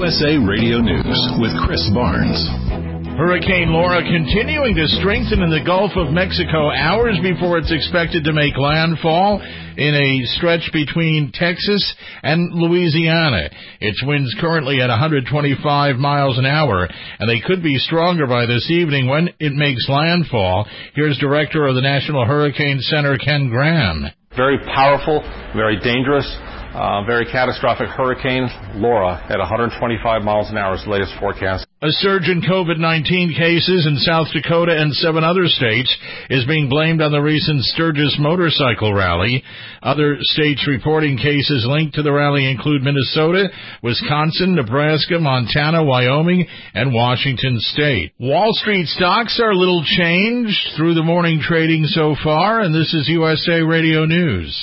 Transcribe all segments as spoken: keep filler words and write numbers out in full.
U S A Radio News with Chris Barnes. Hurricane Laura continuing to strengthen in the Gulf of Mexico hours before it's expected to make landfall in a stretch between Texas and Louisiana. Its winds currently at one hundred twenty-five miles an hour, and they could be stronger by this evening when it makes landfall. Here's Director of the National Hurricane Center, Ken Graham. Very powerful, very dangerous, uh, very catastrophic hurricane, Laura, at one hundred twenty-five miles an hour is the latest forecast. A surge in COVID nineteen cases in South Dakota and seven other states is being blamed on the recent Sturgis motorcycle rally. Other states reporting cases linked to the rally include Minnesota, Wisconsin, Nebraska, Montana, Wyoming, and Washington State. Wall Street stocks are a little changed through the morning trading so far, and this is U S A Radio News.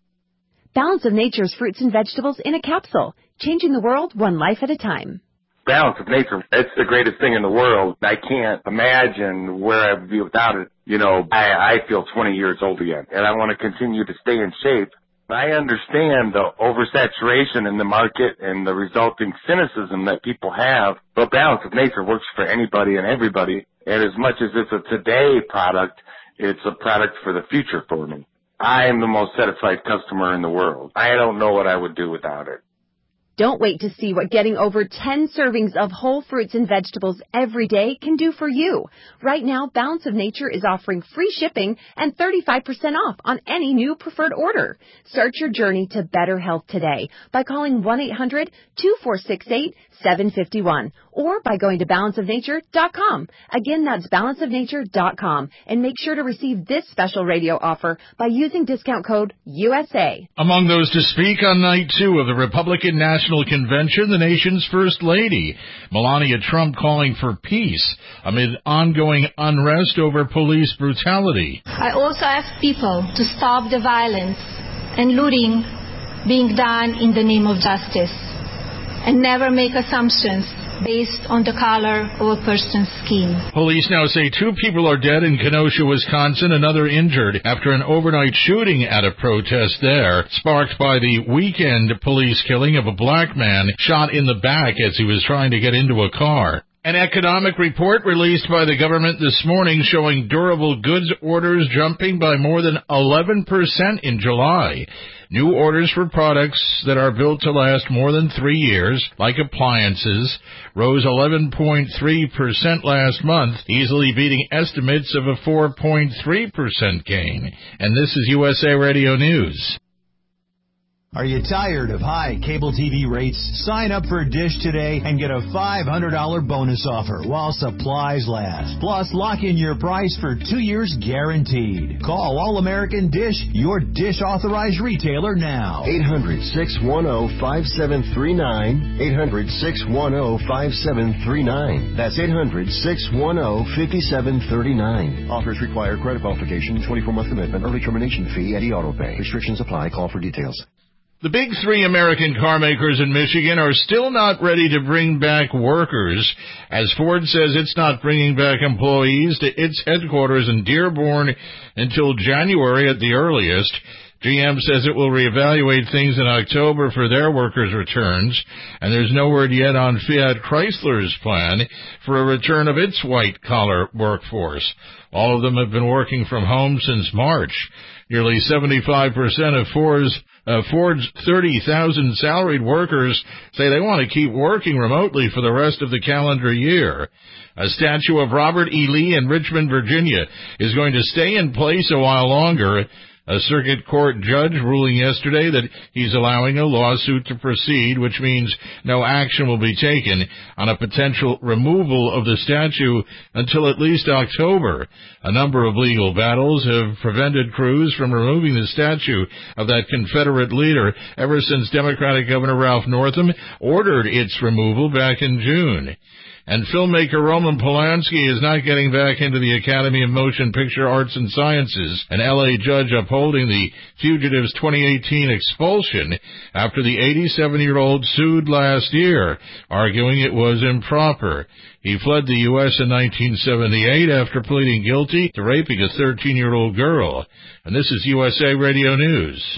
Balance of Nature's fruits and vegetables in a capsule, changing the world one life at a time. Balance of Nature, it's the greatest thing in the world. I can't imagine where I would be without it. You know, I, I feel twenty years old again, and I want to continue to stay in shape. I understand the oversaturation in the market and the resulting cynicism that people have, but Balance of Nature works for anybody and everybody, and as much as it's a today product, it's a product for the future for me. I am the most satisfied customer in the world. I don't know what I would do without it. Don't wait to see what getting over ten servings of whole fruits and vegetables every day can do for you. Right now, Balance of Nature is offering free shipping and thirty-five percent off on any new preferred order. Start your journey to better health today by calling one eight hundred two four six eight seven five one or by going to balance of nature dot com. Again, that's balance of nature dot com. And make sure to receive this special radio offer by using discount code U S A. Among those to speak on night two of the Republican National Convention, the nation's First Lady, Melania Trump, calling for peace amid ongoing unrest over police brutality. I also ask people to stop the violence and looting being done in the name of justice and never make assumptions based on the color of a person's skin. Police now say two people are dead in Kenosha, Wisconsin, another injured after an overnight shooting at a protest there, sparked by the weekend police killing of a black man shot in the back as he was trying to get into a car. An economic report released by the government this morning showing durable goods orders jumping by more than eleven percent in July. New orders for products that are built to last more than three years, like appliances, rose eleven point three percent last month, easily beating estimates of a four point three percent gain. And this is U S A Radio News. Are you tired of high cable T V rates? Sign up for Dish today and get a five hundred dollars bonus offer while supplies last. Plus, lock in your price for two years guaranteed. Call All-American Dish, your Dish authorized retailer now. eight hundred, six one zero, five seven three nine. eight hundred, six one zero, five seven three nine. That's eight hundred, six one zero, five seven three nine. Offers require credit qualification, twenty-four month commitment, early termination fee, and e-auto pay. Restrictions apply. Call for details. The big three American car makers in Michigan are still not ready to bring back workers, as Ford says it's not bringing back employees to its headquarters in Dearborn until January at the earliest. G M says it will reevaluate things in October for their workers' returns, and there's no word yet on Fiat Chrysler's plan for a return of its white-collar workforce. All of them have been working from home since March. Nearly seventy-five percent of Ford's Uh, Ford's thirty thousand salaried workers say they want to keep working remotely for the rest of the calendar year. A statue of Robert E. Lee in Richmond, Virginia is going to stay in place a while longer. A circuit court judge ruling yesterday that he's allowing a lawsuit to proceed, which means no action will be taken on a potential removal of the statue until at least October. A number of legal battles have prevented crews from removing the statue of that Confederate leader ever since Democratic Governor Ralph Northam ordered its removal back in June. And filmmaker Roman Polanski is not getting back into the Academy of Motion Picture Arts and Sciences, an L A judge upholding the fugitive's twenty eighteen expulsion after the eighty-seven-year-old sued last year, arguing it was improper. He fled the U S in nineteen seventy-eight after pleading guilty to raping a thirteen-year-old girl. And this is U S A Radio News.